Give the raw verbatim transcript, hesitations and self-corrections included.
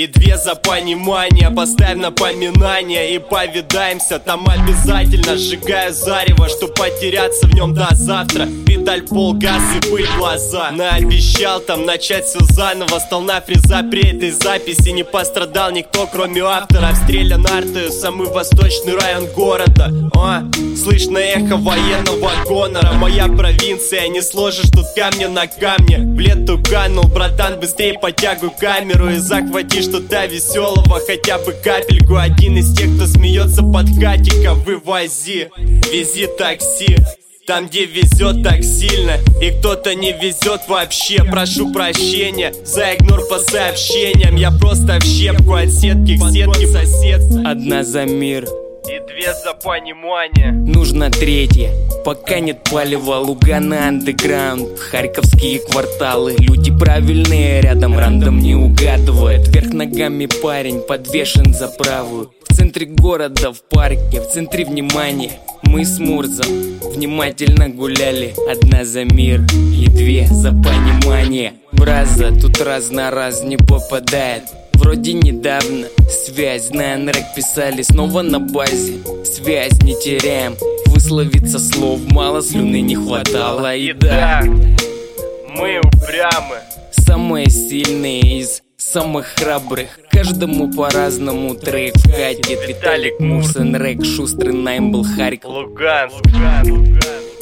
и две за понимание. Поставь напоминание и повидаемся там обязательно. Сжигаю зарево, чтоб потеряться в нем до завтра. Педаль, пол, газ и пыль глаза. Наобещал там начать все заново. Стал на фреза при этой записи. Не пострадал никто, кроме автора. Обстрелян арты, самый восточный район города. О, слышно эхо военного гонора. Моя провинция, не сложишь тут камня на камне. В лету канул, братан, быстрее потягуй камеру и захвати что-то веселого, хотя бы капельку. Один из тех, кто смеется под хатиком, вывози. Вези такси там, где везет так сильно, и кто-то не везет вообще. Прошу прощения за игнор по сообщениям. Я просто в щепку от сетки к сетке соседства. Одна за мир и две за понимание. Нужна третья, пока нет палева. Лугана андеграунд, харьковские кварталы. Люди правильные рядом, рандом не угадывает. Вверх ногами парень подвешен за правую. В центре города, в парке, в центре внимания. Мы с Мурзом внимательно гуляли. Одна за мир и две за понимание. Браза тут раз на раз не попадает. Вроде недавно связь на нрек писали. Снова на базе, связь не теряем. Высловиться слов мало, слюны не хватало. И да, мы упрямы, самые сильные из самых храбрых. Каждому по-разному трек вкатит. Виталик Мурс, нрек, шустрый найм был Харьков, Луганск.